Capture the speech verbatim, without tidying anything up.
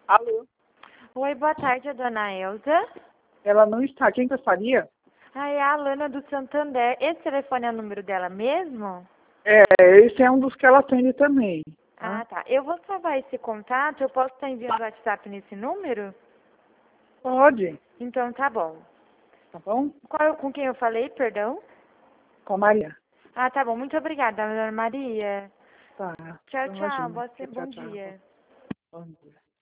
Alô? Oi, boa tarde, a dona Elza. Ela não está. Quem gostaria? Ah, é a Alana do Santander. Esse telefone é o número dela mesmo? É, esse é um dos que ela atende também. Ah, Tá? tá. Eu vou salvar esse contato. Eu posso estar enviando o WhatsApp nesse número? Pode, Então tá bom. tá bom? Qual, com quem eu falei, perdão? Com a Maria. Ah, tá bom. Muito obrigada, dona Maria. Tá. Tchau, Então, tchau. imagina. Boa, Tchau, bom tchau. dia. Bom dia.